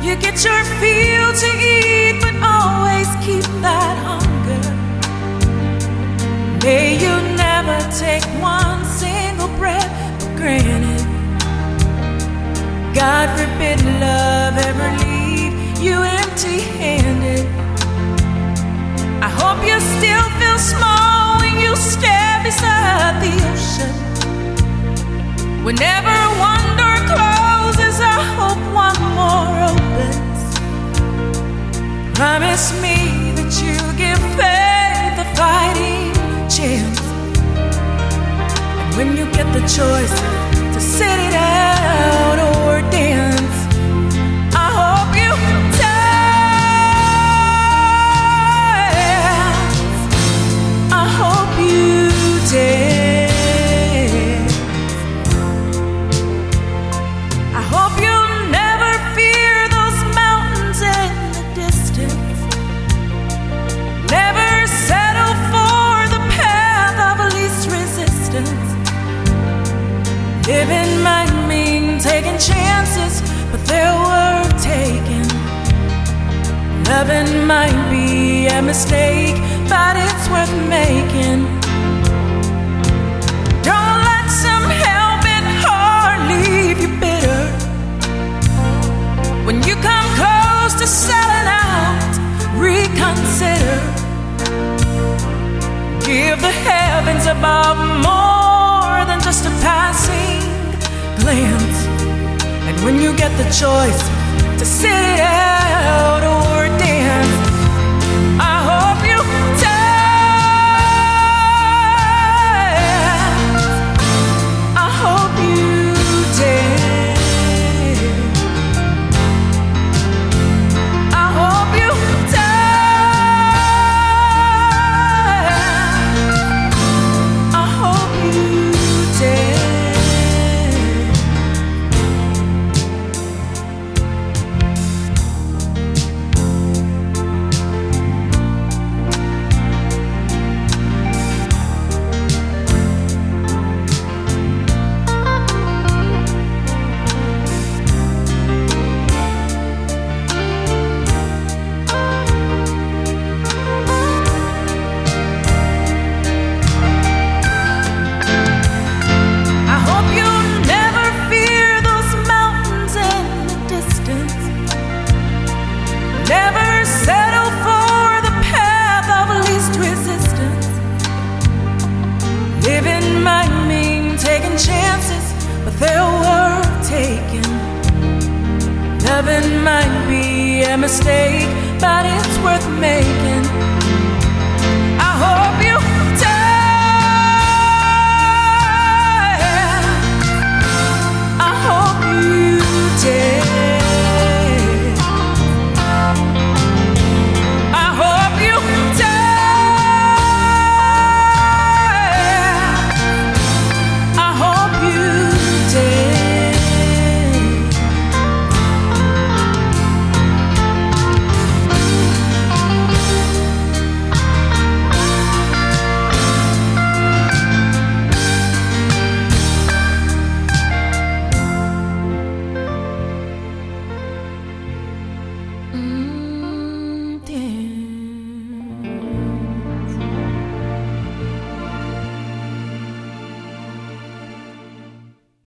You get your fill to eat, but always keep that hunger. May you never take one single breath for granted. God forbid love ever leave you empty-handed. I hope you still feel small when you stand beside the ocean. Whenever one door closes, I hope one more opens. Promise me that you give faith a fighting chance. And when you get the choice to sit it out or dance, I hope you dance. I hope you dance. I hope you never fear those mountains in the distance. Never settle for the path of least resistance. Living might mean taking chances, but they're worth taking. Loving might be a mistake, but it's worth making. Don't let some helping heart leave you bitter. When you come close to selling out, reconsider. Give the heavens above more than just a passing glance. And when you get the choice to sit it out or dance, I hope you dance. I hope you dance. I hope you dance. I hope you dance. I hope you never fear those mountains in the distance. Never settle for the path of least resistance. Living might mean taking chances, but they're worth taking. Loving might be a mistake, but it's worth making. I hope you